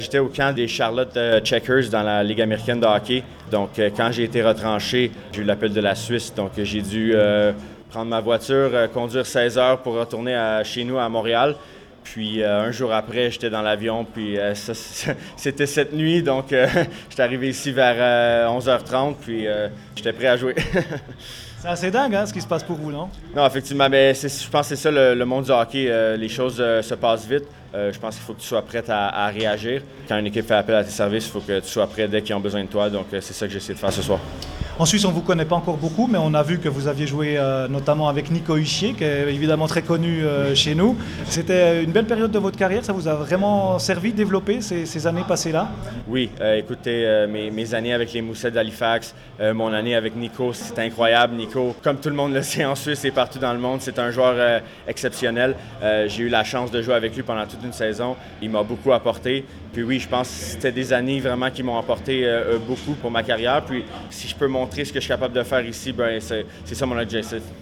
J'étais au camp des Charlotte Checkers dans la Ligue américaine de hockey. Donc, quand j'ai été retranché, j'ai eu l'appel de la Suisse. Donc, j'ai dû prendre ma voiture, conduire 16 heures pour retourner chez nous à Montréal. Puis, un jour après, j'étais dans l'avion. Puis, c'était cette nuit. Donc, j'étais arrivé ici vers 11h30. Puis, j'étais prêt à jouer. C'est assez dingue, ce qui se passe pour vous, non? Non, effectivement, mais je pense que c'est ça le monde du hockey. Les choses se passent vite. Je pense qu'il faut que tu sois prêt à réagir. Quand une équipe fait appel à tes services, il faut que tu sois prêt dès qu'ils ont besoin de toi. Donc, c'est ça que j'essaie de faire ce soir. En Suisse, on ne vous connaît pas encore beaucoup, mais on a vu que vous aviez joué notamment avec Nico Hischier, qui est évidemment très connu chez nous. C'était une belle période de votre carrière. Ça vous a vraiment servi, développé ces années passées-là? Oui, écoutez, mes années avec les Moussets d'Halifax, mon année avec Nico, c'est incroyable. Nico, comme tout le monde le sait en Suisse et partout dans le monde, c'est un joueur exceptionnel. J'ai eu la chance de jouer avec lui pendant toute une saison. Il m'a beaucoup apporté. Puis oui, je pense que c'était des années vraiment qui m'ont apporté beaucoup pour ma carrière. Puis si je peux montrer ce que je suis capable de faire ici, ben c'est ça mon objectif.